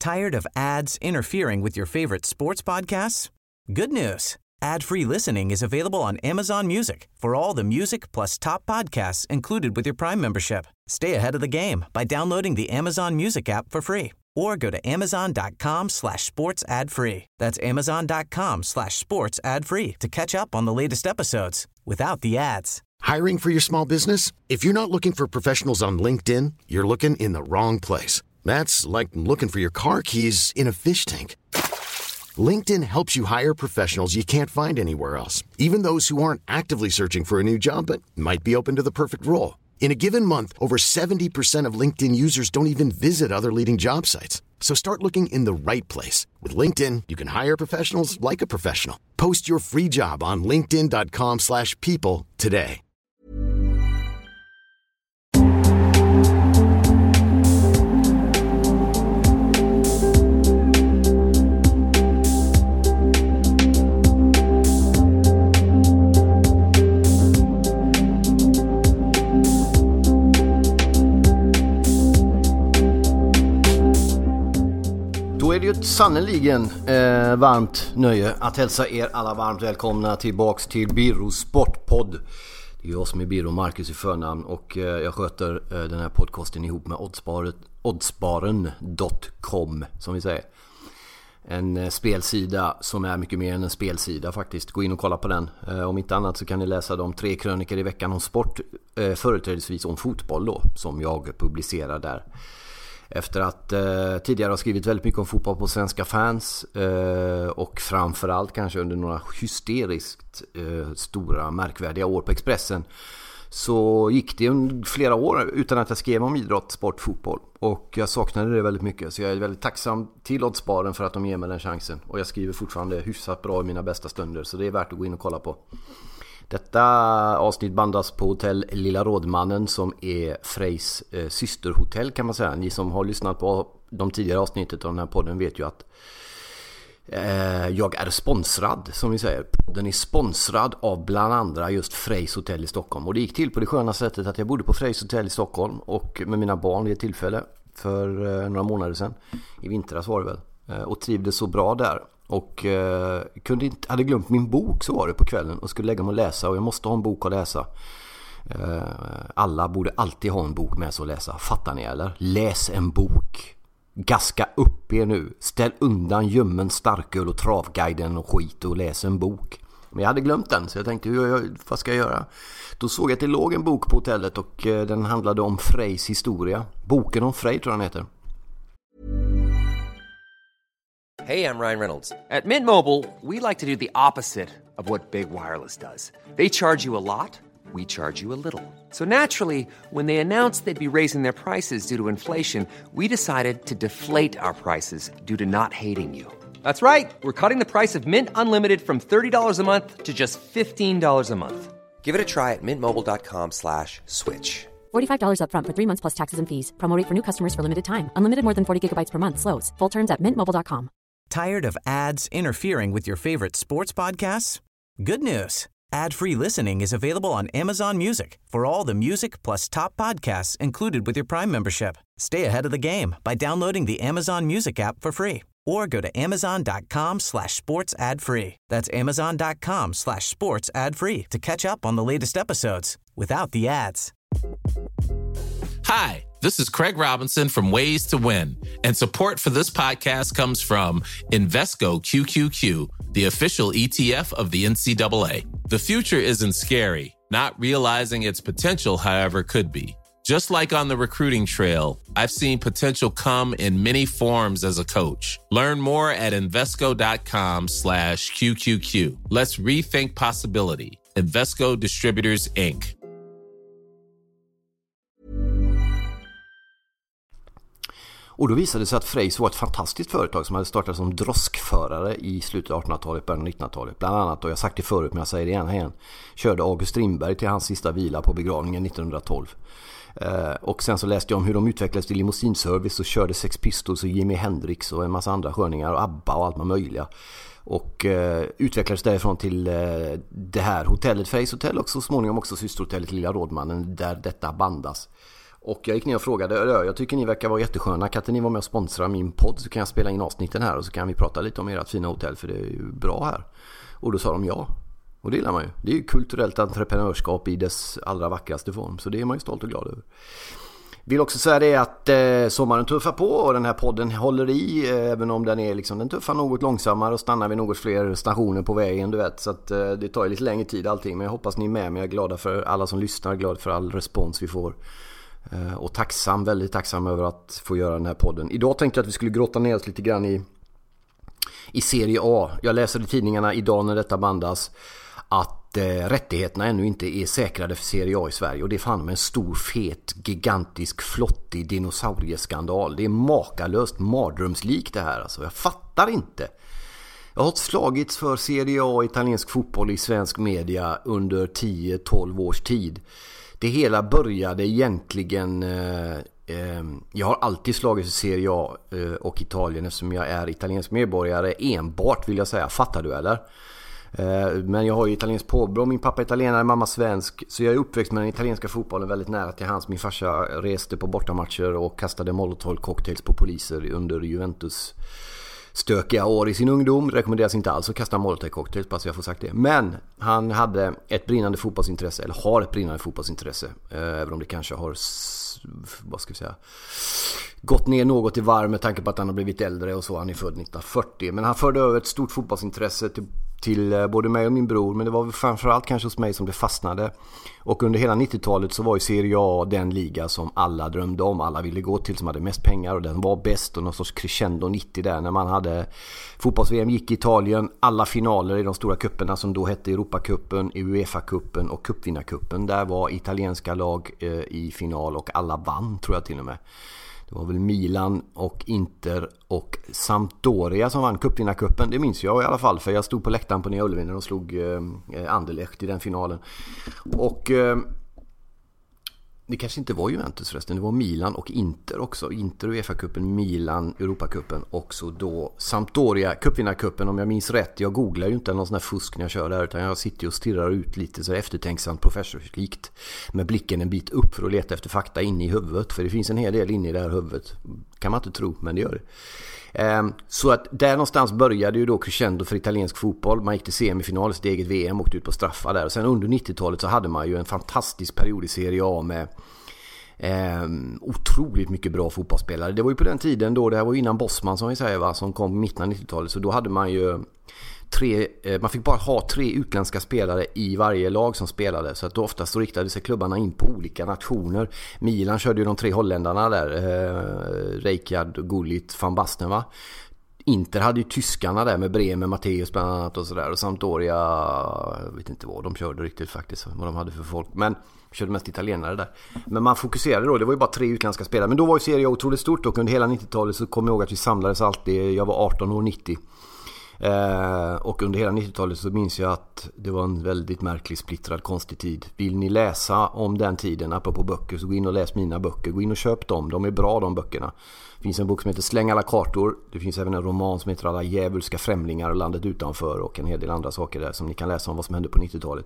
Tired of ads interfering with your favorite sports podcasts? Good news. Ad-free listening is available on Amazon Music for all the music plus top podcasts included with your Prime membership. Stay ahead of the game by downloading the Amazon Music app for free or go to amazon.com/sports ad free. That's amazon.com/sports ad free to catch up on the latest episodes without the ads. Hiring for your small business? If you're not looking for professionals on LinkedIn, you're looking in the wrong place. That's like looking for your car keys in a fish tank. LinkedIn helps you hire professionals you can't find anywhere else, even those who aren't actively searching for a new job but might be open to the perfect role. In a given month, over 70% of LinkedIn users don't even visit other leading job sites. So start looking in the right place. With LinkedIn, you can hire professionals like a professional. Post your free job on linkedin.com/people today. Då är det ju sannoliken varmt nöje att hälsa er alla varmt välkomna tillbaks till Birro Sportpodd. Det är jag som är Birro, Marcus i förnamn, och jag sköter den här podcasten ihop med Oddsbaren.com, som vi säger. En spelsida som är mycket mer än en spelsida faktiskt. Gå in och kolla på den. Om inte annat så kan ni läsa de 3 krönikor i veckan om sport, företrädesvis om fotboll då, som jag publicerar där. Efter att tidigare ha skrivit väldigt mycket om fotboll på Svenska Fans och framförallt kanske under några hysteriskt stora märkvärdiga år på Expressen, så gick det flera år utan att jag skrev om idrott, sport, fotboll, och jag saknade det väldigt mycket. Så jag är väldigt tacksam till Oddsbaren för att de ger mig den chansen, och jag skriver fortfarande hyfsat bra i mina bästa stunder, så det är värt att gå in och kolla på. Detta avsnitt bandas på hotell Lilla Rådmannen, som är Frejs systerhotell kan man säga. Ni som har lyssnat på de tidigare avsnittet av den här podden vet ju att jag är sponsrad, som vi säger. Podden är sponsrad av bland andra just Frejs hotell i Stockholm. Och det gick till på det sköna sättet att jag bodde på Frejs hotell i Stockholm och med mina barn vid ett tillfälle för några månader sedan. I vintras var det väl. Och trivdes så bra där. Och hade glömt min bok, så var det på kvällen, och skulle lägga mig och läsa, och jag måste ha en bok att läsa. Alla borde alltid ha en bok med sig att läsa, fattar ni eller? Läs en bok, gaska upp er nu, ställ undan gömmen starköl och travguiden och skit och läs en bok. Men jag hade glömt den, så jag tänkte, vad ska jag göra? Då såg jag att det låg en bok på hotellet, och den handlade om Frejs historia. Boken om Frej tror jag den heter. Hey, I'm Ryan Reynolds. At Mint Mobile, we like to do the opposite of what Big Wireless does. They charge you a lot, we charge you a little. So naturally, when they announced they'd be raising their prices due to inflation, we decided to deflate our prices due to not hating you. That's right. We're cutting the price of Mint Unlimited from $30 a month to just $15 a month. Give it a try at mintmobile.com/switch. $45 up front for 3 months plus taxes and fees. Promo rate for new customers for limited time. Unlimited more than 40 gigabytes per month slows. Full terms at mintmobile.com. Tired of ads interfering with your favorite sports podcasts? Good news. Ad-free listening is available on Amazon Music for all the music plus top podcasts included with your Prime membership. Stay ahead of the game by downloading the Amazon Music app for free or go to amazon.com/sports ad free. That's amazon.com/sports ad free to catch up on the latest episodes without the ads. Hi, this is Craig Robinson from Ways to Win, and support for this podcast comes from Invesco QQQ, the official ETF of the NCAA. The future isn't scary. Not realizing its potential, however, could be. Just like on the recruiting trail, I've seen potential come in many forms as a coach. Learn more at Invesco.com/QQQ. Let's rethink possibility. Invesco Distributors, Inc. Och då visade det sig att Frejs var ett fantastiskt företag som hade startat som droskförare i slutet av 1800-talet, början av 1900-talet. Bland annat, och jag har sagt det förut men jag säger det igen, körde August Strindberg till hans sista vila på begravningen 1912. Och sen så läste jag om hur de utvecklades till limousinservice och körde Sex Pistols och Jimi Hendrix och en massa andra sköningar och ABBA och allt möjliga. Och utvecklades därifrån till det här hotellet, Frejs hotell, och så småningom också systerhotellet Lilla Rådmannen där detta bandas. Och jag gick ner och frågade, jag tycker ni verkar vara jättesköna, kan inte ni vara med och sponsra min podd så kan jag spela in avsnitten här och så kan vi prata lite om ert fina hotell för det är ju bra här. Och då sa de ja. Och det gillar man ju. Det är ju kulturellt entreprenörskap i dess allra vackraste form. Så det är man ju stolt och glad över. Vill också säga det att sommaren tuffar på och den här podden håller i. Även om den är liksom, den tuffar något långsammare och stannar vid något fler stationer på vägen, du vet. Så att det tar ju lite längre tid allting. Men jag hoppas ni är med mig. Jag är glad för alla som lyssnar, glad för all respons vi får. Och väldigt tacksam över att få göra den här podden. Idag tänkte jag att vi skulle grotta ner oss lite grann i Serie A. Jag läser i tidningarna idag när detta bandas att rättigheterna ännu inte är säkrade för Serie A i Sverige. Och det är fan med en stor, fet, gigantisk, flottig dinosaurieskandal. Det är makalöst mardrömslikt det här. Alltså. Jag fattar inte. Jag har slagits för Serie A italiensk fotboll i svensk media under 10-12 års tid. Det hela började egentligen... jag har alltid slagit för Serie A och Italien eftersom jag är italiensk medborgare enbart, vill jag säga. Fattar du eller? Men jag har ju italiensk påbrå. Min pappa är italienare, mamma svensk. Så jag är uppväxt med den italienska fotbollen väldigt nära till hans. Min farsa reste på bortamatcher och kastade molotov-cocktails på poliser under Juventus stökiga år i sin ungdom. Rekommenderas inte alls att kasta molotov-cocktails, bara så jag får sagt det. Men han hade ett brinnande fotbollsintresse, eller har ett brinnande fotbollsintresse. Även om det kanske har, vad ska vi säga, gått ner något i varv med tanke på att han har blivit äldre och så. Han är född 1940. Men han förde över ett stort fotbollsintresse till både mig och min bror. Men det var framförallt kanske hos mig som det fastnade. Och under hela 90-talet så var ju Serie A den liga som alla drömde om. Alla ville gå till, som hade mest pengar och den var bäst. Och någon sorts crescendo 90 där när man hade fotbolls-VM gick i Italien. Alla finaler i de stora kupperna som då hette Europacupen, UEFA-cupen och cupvinnarcupen. Där var italienska lag i final och alla vann, tror jag till och med. Det var väl Milan och Inter och Sampdoria som vann cupvinnarcupen. Det minns jag i alla fall, för jag stod på läktaren på Nya Ullevi när de slog Anderlecht i den finalen. Och det kanske inte var Juventus förresten, det var Milan och Inter också. Inter UEFA-cupen, Milan Europacupen och så då Sampdoria cupvinnarcupen, om jag minns rätt. Jag googlar ju inte någon sån här fusk när jag kör där, utan jag sitter och stirrar ut lite så eftertänksamt professorslikt med blicken en bit upp för att leta efter fakta inne i huvudet. För det finns en hel del inne i det här huvudet. Kan man inte tro, men det gör det. Så att där någonstans började ju då crescendo för italiensk fotboll. Man gick till semifinal i sitt eget VM och åkte ut på straffar där. Och sen under 90-talet så hade man ju en fantastisk period i Serie A med otroligt mycket bra fotbollsspelare. Det var ju på den tiden då, det här var innan Bosman som vi säger, va, som kom mitten av 90-talet. Så då hade man ju man fick bara ha 3 utländska spelare i varje lag som spelade, så att då oftast så riktade sig klubbarna in på olika nationer. Milan körde ju de 3 holländarna där, Rijkaard, Gullit, Van Basten, va? Inter hade ju tyskarna där med Bremen, Matteus bland annat och sådär. Och Sampdoria, jag vet inte vad de körde riktigt faktiskt, vad de hade för folk, men körde mest italienare där. Men man fokuserade då, det var ju bara 3 utländska spelare. Men då var ju Serie A otroligt stort och under hela 90-talet så kom jag ihåg att vi samlades alltid, jag var 18 år 90. Och under hela 90-talet så minns jag att det var en väldigt märklig, splittrad, konstig tid. Vill ni läsa om den tiden, apropå böcker, så gå in och läs mina böcker. Gå in och köp dem, de är bra de böckerna. Det finns en bok som heter Släng alla kartor. Det finns även en roman som heter Alla djävulska främlingar och landet utanför, och en hel del andra saker där som ni kan läsa om vad som hände på 90-talet.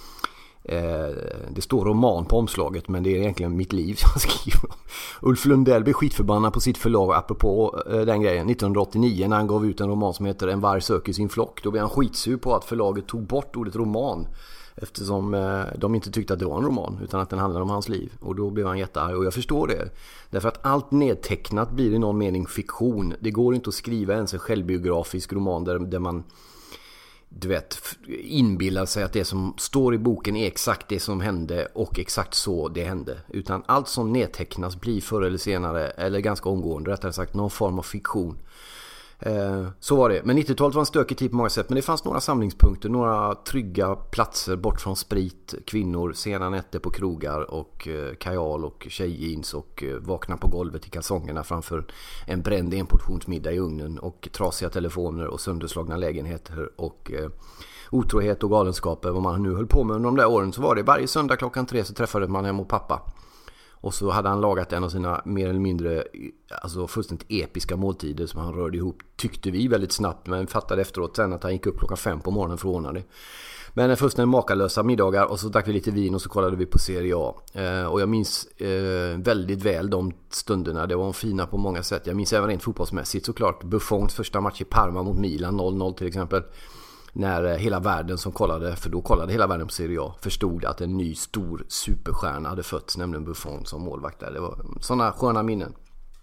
Det står roman på omslaget, men det är egentligen mitt liv som jag skriver. Ulf Lundell blev skitförbannad på sitt förlag apropå den grejen 1989 när han gav ut en roman som heter En varg söker sin flock. Då blev han skitsur på att förlaget tog bort ordet roman, eftersom de inte tyckte att det var en roman utan att den handlade om hans liv. Och då blev han jättearg, och jag förstår det. Därför att allt nedtecknat blir i någon mening fiktion. Det går inte att skriva ens en självbiografisk roman där man, du vet, inbillar sig att det som står i boken är exakt det som hände och exakt så det hände. Utan allt som nedtecknas blir förr eller senare, eller ganska omgående rättare sagt, någon form av fiktion. Så var det. Men 90-talet var en stökig tid på många sätt. Men det fanns några samlingspunkter, några trygga platser bort från sprit, kvinnor, sena nätter på krogar och kajal och tjejjeans och vakna på golvet i kalsongerna framför en bränd enportionsmiddag i ugnen och trasiga telefoner och sönderslagna lägenheter och otrohet och galenskaper. Vad man nu höll på med under de där åren, så var det varje söndag klockan 3 så träffade man hem och pappa. Och så hade han lagat en av sina mer eller mindre alltså fullständigt episka måltider som han rörde ihop, tyckte vi, väldigt snabbt. Men fattade efteråt sen att han gick upp klockan 5 på morgonen för att ordna det. Men fullständigt makalösa middagar, och så drack vi lite vin och så kollade vi på Serie A. Och jag minns väldigt väl de stunderna. Det var fina på många sätt. Jag minns även rent fotbollsmässigt såklart. Buffons första match i Parma mot Milan 0-0 till exempel. När hela världen som kollade, för då kollade hela världen på Serie A, förstod att en ny stor superstjärna hade fötts, nämligen Buffon som målvakt där. Det var sådana sköna minnen.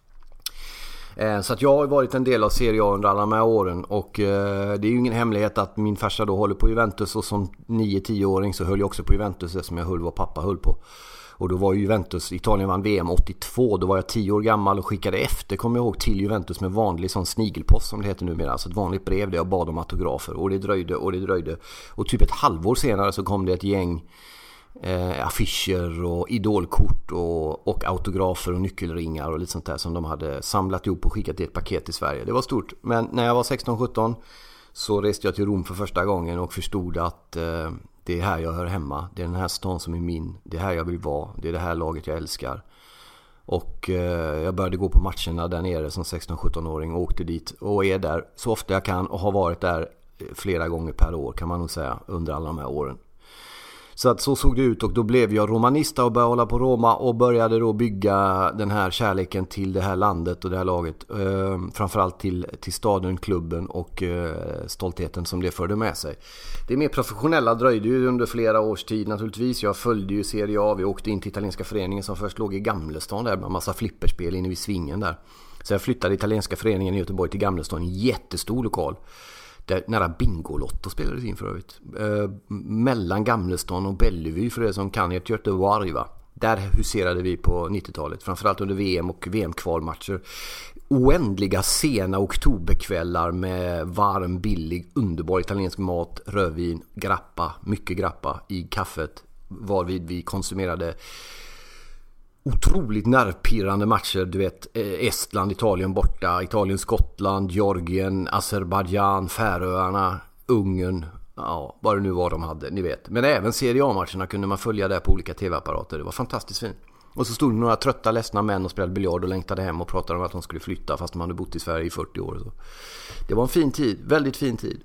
Så att jag har varit en del av Serie A under alla de här åren, och det är ju ingen hemlighet att min farsa då håller på Juventus, och som 9-10-åring så höll jag också på Juventus, det som jag höll vad pappa höll på. Och då var ju Juventus, Italien vann VM 82, då var jag 10 år gammal och skickade efter, kommer jag ihåg, till Juventus med vanlig sån snigelpost som det heter numera, alltså ett vanligt brev där jag bad om autografer, och det dröjde och typ ett halvår senare så kom det ett gäng affischer och idolkort och autografer och nyckelringar och lite sånt där som de hade samlat ihop och skickat i ett paket till Sverige. Det var stort, men när jag var 16-17 så reste jag till Rom för första gången och förstod att det är här jag hör hemma. Det är den här stan som är min. Det är här jag vill vara. Det är det här laget jag älskar. Och jag började gå på matcherna där nere som 16-17-åring och åkte dit och är där så ofta jag kan och har varit där flera gånger per år, kan man nog säga, under alla de här åren. Så att så såg det ut, och då blev jag romanista och började hålla på Roma och började då bygga den här kärleken till det här landet och det här laget. Framförallt till staden, klubben och stoltheten som det förde med sig. Det mer professionella dröjde ju under flera års tid naturligtvis. Jag följde ju Serie A, vi åkte in till italienska föreningen som först låg i Gamlestan där med en massa flipperspel inne vid svingen där. Så jag flyttade italienska föreningen i Göteborg till Gamlestan, en jättestor lokal. Där nära Bingolotto spelades in för övrigt. Mellan Gamlestan och Bellevue, för det som kan heter Göteborg, va. Där huserade vi på 90-talet. Framförallt under VM och VM-kvalmatcher. Oändliga sena oktoberkvällar med varm, billig, underbar italiensk mat, rödvin, grappa, mycket grappa i kaffet. Varvid vi konsumerade otroligt nervpirrande matcher, du vet, Estland, Italien borta, Italien, Skottland, Georgien, Azerbaijan, Färöarna, Ungern, ja, vad det nu var de hade, ni vet. Men även Serie A-matcherna kunde man följa där på olika tv-apparater, det var fantastiskt fint. Och så stod några trötta, ledsna män och spelade biljard och längtade hem och pratade om att de skulle flytta fast de hade bott i Sverige i 40 år. Så det var en fin tid, väldigt fin tid.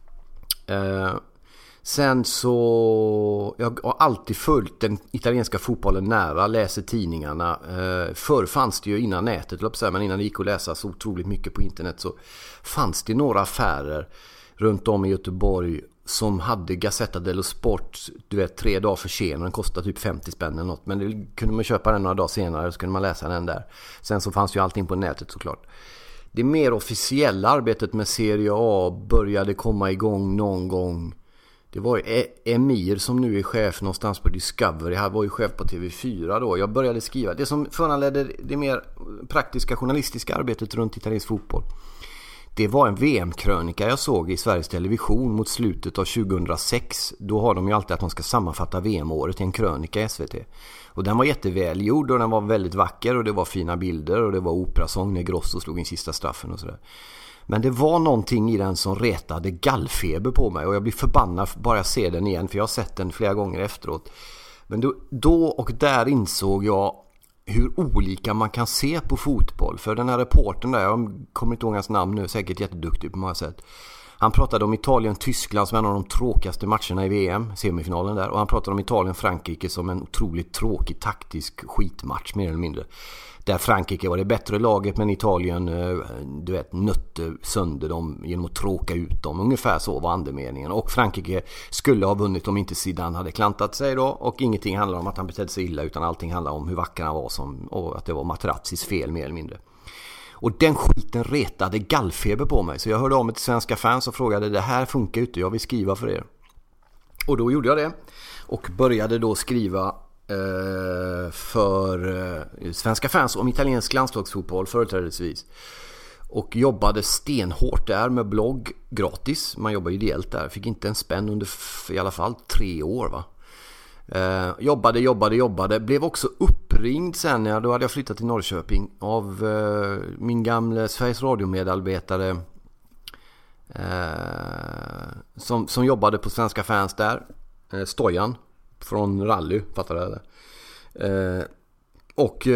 Sen så, jag har alltid följt den italienska fotbollen nära, läser tidningarna. Förr fanns det ju, innan nätet, men innan det gick att läsa så otroligt mycket på internet, så fanns det några affärer runt om i Göteborg som hade Gazzetta dello Sport, du vet, 3 dagar för sen, den kostade typ 50 spänn eller något, men det kunde man köpa den några dagar senare, så kunde man läsa den där. Sen så fanns ju allting på nätet såklart. Det mer officiella arbetet med Serie A började komma igång någon gång. Det var Emir som nu är chef någonstans på Discovery. Han var ju chef på TV4 då. Jag började skriva. Det som föranledde det mer praktiska journalistiska arbetet runt italiensk fotboll, det var en VM-krönika jag såg i Sveriges Television mot slutet av 2006. Då har de ju alltid att de ska sammanfatta VM-året i en krönika i SVT. Och den var jättevälgjord och den var väldigt vacker och det var fina bilder och det var operasång när Grosso slog in sista straffen och sådär. Men det var någonting i den som retade gallfeber på mig och jag blir förbannad bara jag ser den igen, för jag har sett den flera gånger efteråt. Men då och där insåg jag hur olika man kan se på fotboll. För den här reportern där, jag kommer inte ihåg hans namn nu, säkert jätteduktig på många sätt. Han pratade om Italien-Tyskland som en av de tråkigaste matcherna i VM, semifinalen där. Och han pratade om Italien-Frankrike som en otroligt tråkig taktisk skitmatch mer eller mindre. Där Frankrike var det bättre laget, men Italien, du vet, nötte sönder dem genom att tråka ut dem. Ungefär så var andemeningen. Och Frankrike skulle ha vunnit om inte Zidane hade klantat sig då. Och ingenting handlar om att han betedde sig illa, utan allting handlar om hur vacker han var och att det var Materazzis fel mer eller mindre. Och den skiten retade gallfeber på mig. Så jag hörde av mig till svenska fans och frågade, det här funkar inte, jag vill skriva för er. Och då gjorde jag det. Och började då skriva för svenska fans om italiensk landslagsfotboll företrädesvis. Och jobbade stenhårt där med blogg gratis. Man jobbar ideellt där. Fick inte en spänn under i alla fall 3 år, va. Jobbade. Blev också uppringd sen, då hade jag flyttat till Norrköping, av min gamla Sveriges Radio-medarbetare som jobbade på svenska fans där, Stojan från Rally, fattar du det? Och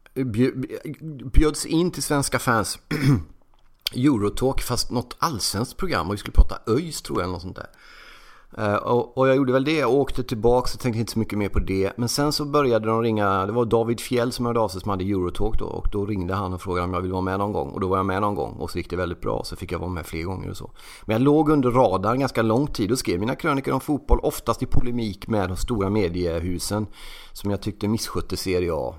bjöds in till Svenska Fans Eurotalk, fast något allsvenskt program, och vi skulle prata ÖIS tror jag eller något sånt där. Och jag gjorde väl det, jag åkte tillbaka och tänkte inte så mycket mer på det. Men sen så började de ringa, det var David Fjell som hörde av sig som hade Eurotalk då, och då ringde han och frågade om jag ville vara med någon gång, och då var jag med någon gång och så gick det väldigt bra, så fick jag vara med fler gånger och så. Men jag låg under radarn ganska lång tid och skrev mina krönikor om fotboll, oftast i polemik med de stora mediehusen som jag tyckte misskötte Serie A.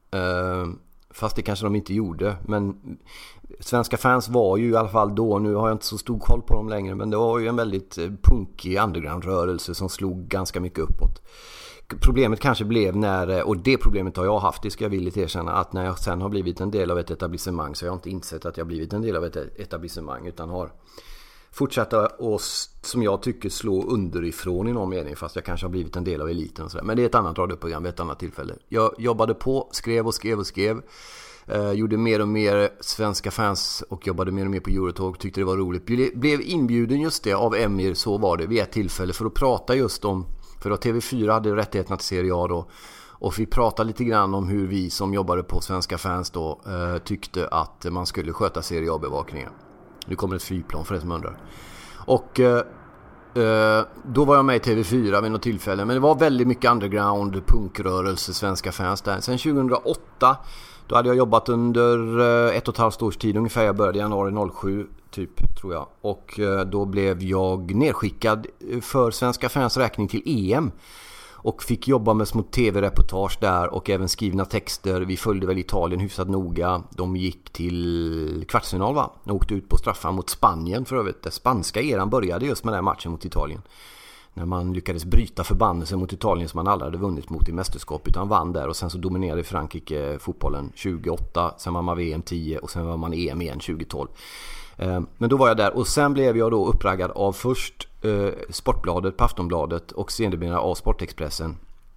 Fast det kanske de inte gjorde, men Svenska Fans var ju i alla fall då, nu har jag inte så stor koll på dem längre, men det var ju en väldigt punkig underground-rörelse som slog ganska mycket uppåt. Problemet kanske blev när, och det problemet har jag haft, det ska jag villigt erkänna, att när jag sen har blivit en del av ett etablissemang så har jag inte insett att jag blivit en del av ett etablissemang, utan har fortsatt att, som jag tycker, slå underifrån i någon mening, fast jag kanske har blivit en del av eliten och sådär. Men det är ett annat radioprogram vid ett annat tillfälle. Jag jobbade på, skrev. Gjorde mer och mer Svenska Fans och jobbade mer och mer på Eurotalk, tyckte det var roligt. Blev inbjuden just det av Emir, så var det, vid ett tillfälle för att prata just om, för att TV4 hade rättigheterna till Serie A då, och vi pratade lite grann om hur vi som jobbade på Svenska Fans då tyckte att man skulle sköta Serie A-bevakningen. Nu kommer ett flygplan för det som undrar. Och då var jag med i TV4 vid något tillfälle, men det var väldigt mycket underground, punkrörelse, Svenska Fans där. Sen 2008, då hade jag jobbat under 1,5 års tid ungefär. Jag började i januari 07 typ, tror jag. Och då blev jag nedskickad för Svenska Fans räkning till EM. Och fick jobba med små tv-reportage där och även skrivna texter. Vi följde väl Italien hyfsat noga. De gick till kvartsfinal, va? De åkte ut på straffar mot Spanien för övrigt. Den spanska eran började just med den här matchen mot Italien. När man lyckades bryta förbannelsen mot Italien som man aldrig hade vunnit mot i mästerskap, utan vann där. Och sen så dominerade Frankrike fotbollen 28, sen var man VM 10 och sen var man EM igen 2012. Men då var jag där och sen blev jag då uppraggad av först Sportbladet, på Aftonbladet och sedermera av Sportexpressen.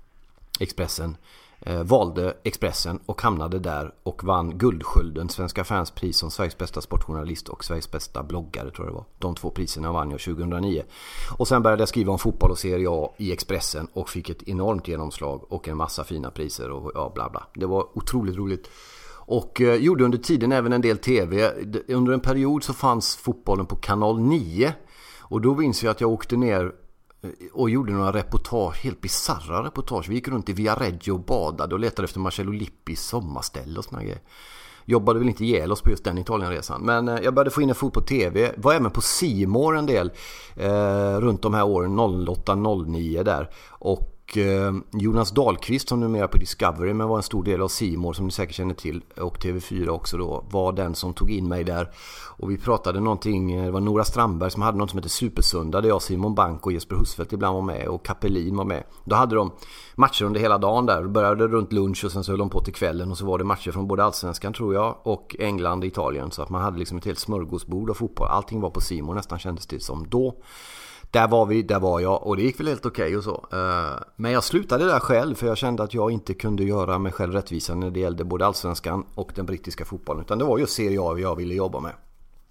Valde Expressen och hamnade där och vann Guldskölden, Svenska Fans pris som Sveriges bästa sportjournalist och Sveriges bästa bloggare, tror jag det var. De 2 priserna vann jag 2009. Och sen började jag skriva om fotboll och Serie A i Expressen och fick ett enormt genomslag och en massa fina priser och ja, bla bla. Det var otroligt roligt. Och gjorde under tiden även en del tv. Under en period så fanns fotbollen på kanal 9. Och då minns jag att jag åkte ner och gjorde några reportage, helt bizarra reportage. Vi gick runt i Viareggio och badade och letade efter Marcello Lippis sommarställe och såna grejer. Jobbade väl inte ihjäl oss på just den Italienresan. Men jag började få in en fot på tv. Var även på C More en del runt de här åren 08-09 där. Och Jonas Dahlqvist, som numera på Discovery men var en stor del av C More som ni säkert känner till, och TV4 också då, var den som tog in mig där. Och vi pratade någonting, det var Nora Strandberg som hade något som heter Supersöndag där jag, Simon Bank och Jesper Husfeldt ibland var med och Kapelin var med. Då hade de matcher under hela dagen där. Det började runt lunch och sen så höll de på till kvällen och så var det matcher från både Allsvenskan, tror jag, och England och Italien. Så att man hade liksom ett helt smörgåsbord av fotboll. Allting var på C More, nästan kändes det som då. Där var jag och det gick väl helt okej och så. Men jag slutade där själv för jag kände att jag inte kunde göra mig själv rättvisa när det gällde både Allsvenskan och den brittiska fotbollen. Utan det var just Serie A jag ville jobba med.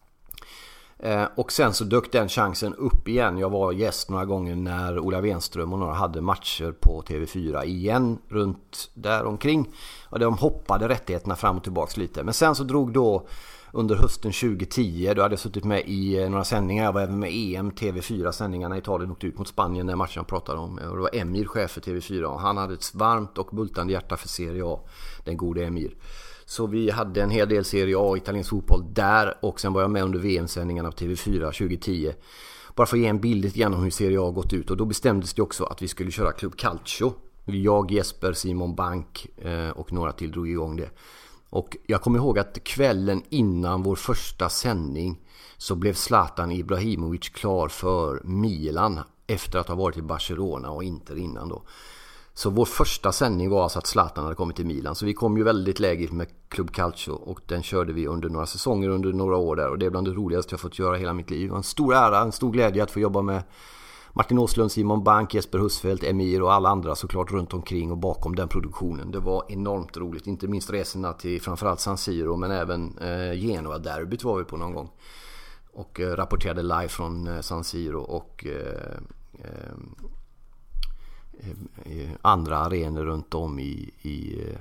Och sen så dök den chansen upp igen. Jag var gäst några gånger när Ola Wenström och några hade matcher på TV4 igen runt där omkring. Och de hoppade rättigheterna fram och tillbaka lite. Men sen så drog då under hösten 2010, då hade jag suttit med i några sändningar. Jag var även med EM, TV4-sändningarna i Italien, åkte ut mot Spanien när matchen jag pratade om. Och det var Emir, chef för TV4. Och han hade ett varmt och bultande hjärta för Serie A, den gode Emir. Så vi hade en hel del Serie A, italiensk fotboll där. Och sen var jag med under VM-sändningarna på TV4 2010. Bara för att ge en bild igenom hur Serie A gått ut. Och då bestämdes det också att vi skulle köra Club Calcio. Jag, Jesper, Simon Bank och några till drog igång det. Och jag kommer ihåg att kvällen innan vår första sändning så blev Zlatan Ibrahimovic klar för Milan efter att ha varit i Barcelona och Inter innan då. Så vår första sändning var alltså att Zlatan hade kommit till Milan. Så vi kom ju väldigt lägligt med Club Calcio och den körde vi under några säsonger, under några år där. Och det är bland det roligaste jag fått göra hela mitt liv. Det var en stor ära, en stor glädje att få jobba med Martin Åslund, Simon Bank, Jesper Husfeldt, Emir och alla andra såklart runt omkring och bakom den produktionen. Det var enormt roligt, inte minst resorna till framförallt San Siro men även Genoa-derbyt var vi på någon gång. Och rapporterade live från San Siro och andra arenor runt om i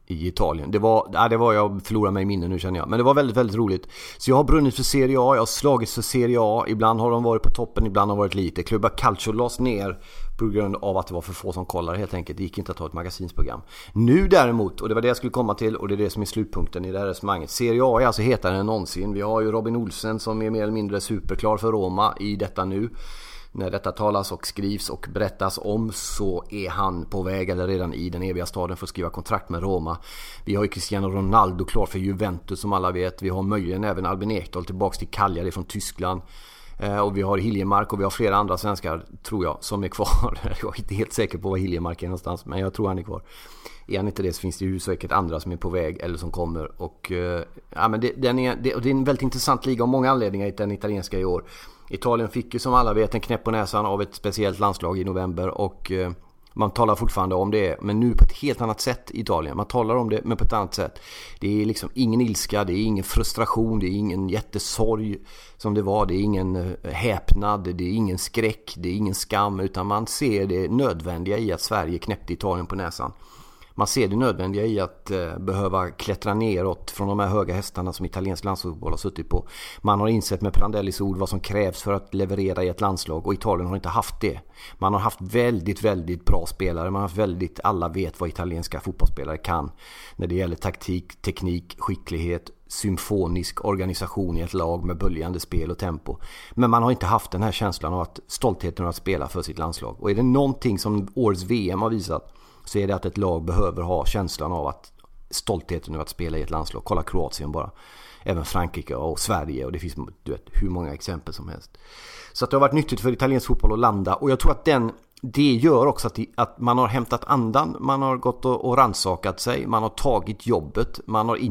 i Italien. Det var jag förlorar mig i minne nu känner jag. Men det var väldigt, väldigt roligt. Så jag har brunnit för Serie A, jag har slagits för Serie A. Ibland har de varit på toppen, ibland har de varit lite. Klubbar Calcio lades ner på grund av att det var för få som kollade helt enkelt. Det gick inte att ta ett magasinsprogram. Nu däremot, och det var det jag skulle komma till och det är det som är slutpunkten i det här resonemanget. Serie A är alltså hetare än någonsin. Vi har ju Robin Olsen som är mer eller mindre superklar för Roma i detta nu. När detta talas och skrivs och berättas om så är han på väg eller redan i den eviga staden för att skriva kontrakt med Roma. Vi har ju Cristiano Ronaldo klar för Juventus som alla vet. Vi har möjligen även Albin Ekdal tillbaks till Cagliari från Tyskland. Och vi har Hiljemark och vi har flera andra svenskar tror jag som är kvar. Jag är inte helt säker på var Hiljemark är någonstans men jag tror han är kvar. Är han inte det så finns det ju säkert andra som är på väg eller som kommer. Och ja, men det är en väldigt intressant liga av många anledningar i den italienska i år. Italien fick ju som alla vet en knäpp på näsan av ett speciellt landslag i november och man talar fortfarande om det men nu på ett helt annat sätt i Italien. Man talar om det men på ett annat sätt. Det är liksom ingen ilska, det är ingen frustration, det är ingen jättesorg som det var. Det är ingen häpnad, det är ingen skräck, det är ingen skam utan man ser det nödvändiga i att Sverige knäppte Italien på näsan. Man ser det nödvändiga i att behöva klättra neråt från de här höga hästarna som italiensk landslagsfotboll har suttit på. Man har insett med Prandellis ord vad som krävs för att leverera i ett landslag och Italien har inte haft det. Man har haft väldigt, väldigt bra spelare. Man har haft alla vet vad italienska fotbollsspelare kan när det gäller taktik, teknik, skicklighet, symfonisk organisation i ett lag med böljande spel och tempo. Men man har inte haft den här känslan av att stoltheten av att spela för sitt landslag. Och är det någonting som årets VM har visat så är det att ett lag behöver ha känslan av att stoltheten av att spela i ett landslag. Kolla Kroatien bara. Även Frankrike och Sverige och det finns hur många exempel som helst. Så att det har varit nyttigt för italiensk fotboll att landa och jag tror att det gör också att man har hämtat andan, man har gått och rannsakat sig, man har tagit jobbet, man har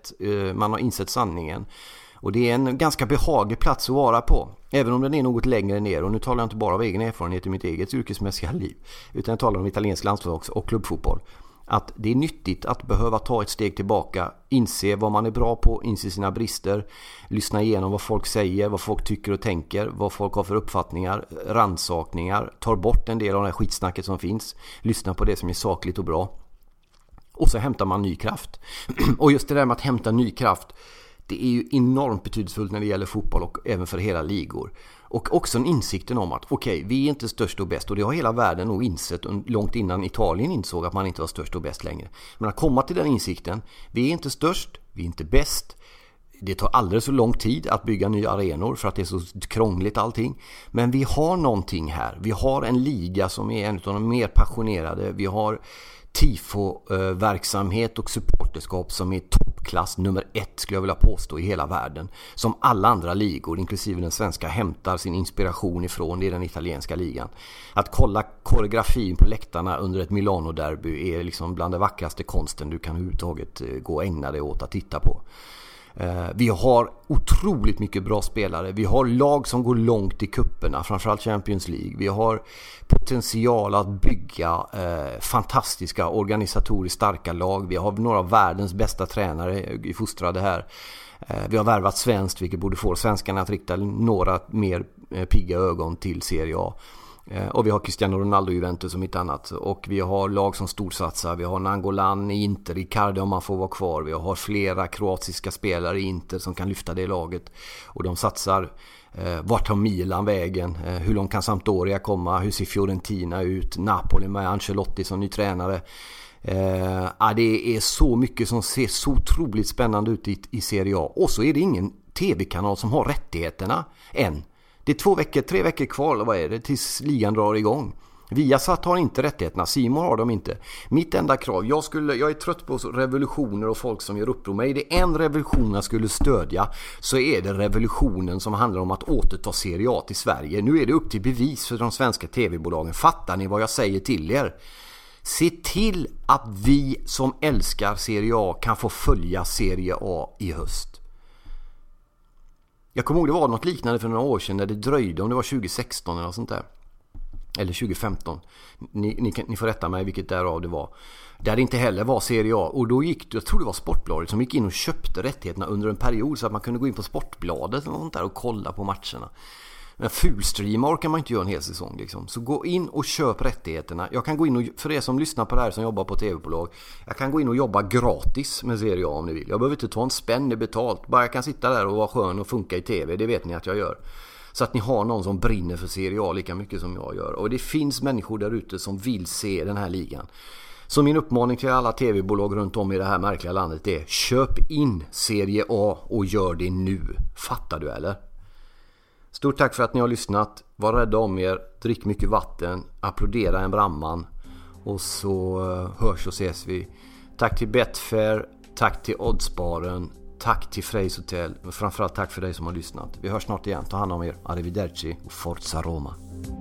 insett sanningen. Och det är en ganska behaglig plats att vara på. Även om den är något längre ner. Och nu talar jag inte bara av egen erfarenhet i mitt eget yrkesmässiga liv. Utan jag talar om italiensk landslag och klubbfotboll. Att det är nyttigt att behöva ta ett steg tillbaka. Inse vad man är bra på. Inse sina brister. Lyssna igenom vad folk säger. Vad folk tycker och tänker. Vad folk har för uppfattningar. Rannsakningar. Tar bort en del av det här skitsnacket som finns. Lyssna på det som är sakligt och bra. Och så hämtar man ny kraft. Och just det där med att hämta ny kraft. Det är ju enormt betydelsefullt när det gäller fotboll och även för hela ligor. Och också en insikten om att okej, vi är inte störst och bäst och det har hela världen nog insett långt innan Italien insåg att man inte var störst och bäst längre. Men att komma till den insikten, vi är inte störst, vi är inte bäst. Det tar alldeles så lång tid att bygga nya arenor för att det är så krångligt allting. Men vi har någonting här. Vi har en liga som är en av de mer passionerade. Vi har tifo-verksamhet och supporterskap som är toppklass nummer 1 skulle jag vilja påstå i hela världen. Som alla andra ligor, inklusive den svenska, hämtar sin inspiration ifrån i den italienska ligan. Att kolla koreografin på läktarna under ett Milano-derby är liksom bland det vackraste konsten du kan överhuvudtaget gå och ägna dig åt att titta på. Vi har otroligt mycket bra spelare. Vi har lag som går långt i kupperna, framförallt Champions League. Vi har potential att bygga fantastiska organisatoriskt starka lag. Vi har några av världens bästa tränare fostrade här. Vi har värvat svenskt, vilket borde få svenskarna att rikta några mer pigga ögon till Serie A. Och vi har Cristiano Ronaldo i Juventus som inte annat. Och vi har lag som storsatsar. Vi har Nangolan i Inter, Icardi om man får vara kvar. Vi har flera kroatiska spelare i Inter som kan lyfta det laget. Och de satsar. Vart tar Milan vägen? Hur långt kan Sampdoria komma? Hur ser Fiorentina ut? Napoli med Ancelotti som ny tränare. Det är så mycket som ser så otroligt spännande ut i Serie A. Och så är det ingen tv-kanal som har rättigheterna än. Det är 3 veckor kvar eller vad är det tills ligan drar igång. Viasat har inte rättigheterna, Simon har de inte. Mitt enda krav, jag är trött på revolutioner och folk som gör uppror. Men är det en revolution jag skulle stödja så är det revolutionen som handlar om att återta Serie A till Sverige. Nu är det upp till bevis för de svenska tv-bolagen. Fattar ni vad jag säger till er? Se till att vi som älskar Serie A kan få följa Serie A i höst. Jag kommer ihåg det var något liknande för några år sedan när det dröjde, om det var 2016 eller något sånt där. Eller 2015. Ni får rätta mig vilket därav det var. Där det inte heller var Serie A. Och då jag tror det var Sportbladet som gick in och köpte rättigheterna under en period så att man kunde gå in på Sportbladet eller något där och kolla på matcherna. Men fulstreama orkar man inte göra en hel säsong liksom. Så gå in och köp rättigheterna. Jag kan gå in och, för er som lyssnar på det här som jobbar på tv-bolag, jag kan gå in och jobba gratis med Serie A om ni vill. Jag behöver inte ta en spänn i betalt. Bara jag kan sitta där och vara skön och funka i tv. Det vet ni att jag gör. Så att ni har någon som brinner för Serie A lika mycket som jag gör. Och det finns människor där ute som vill se den här ligan. Så min uppmaning till alla tv-bolag runt om i det här märkliga landet är: köp in Serie A och gör det nu. Fattar du eller? Stort tack för att ni har lyssnat. Var rädda om er. Drick mycket vatten. Applådera en bramman. Och så hörs och ses vi. Tack till Betfair. Tack till Oddsbaren. Tack till Freys Hotel. Men framförallt tack för dig som har lyssnat. Vi hörs snart igen. Ta hand om er. Arrivederci och Forza Roma.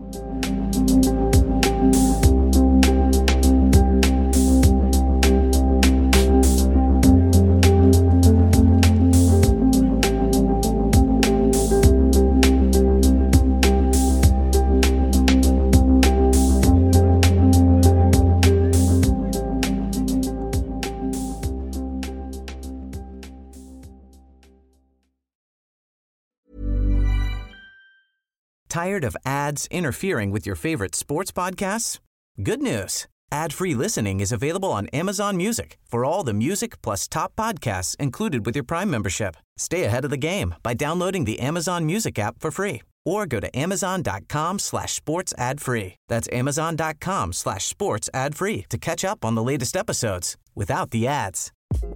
Tired of ads interfering with your favorite sports podcasts? Good news. Ad-free listening is available on Amazon Music for all the music plus top podcasts included with your Prime membership. Stay ahead of the game by downloading the Amazon Music app for free or go to amazon.com/sports ad free. That's amazon.com/sports ad free to catch up on the latest episodes without the ads.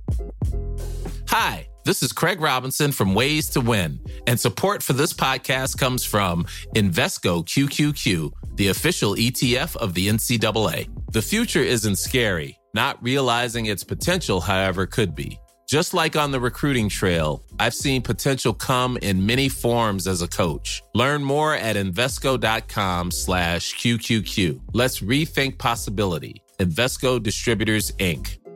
Hi, this is Craig Robinson from Ways to Win, and support for this podcast comes from Invesco QQQ, the official ETF of the NCAA. The future isn't scary. Not realizing its potential, however, could be. Just like on the recruiting trail, I've seen potential come in many forms as a coach. Learn more at Invesco.com/QQQ. Let's rethink possibility. Invesco Distributors, Inc.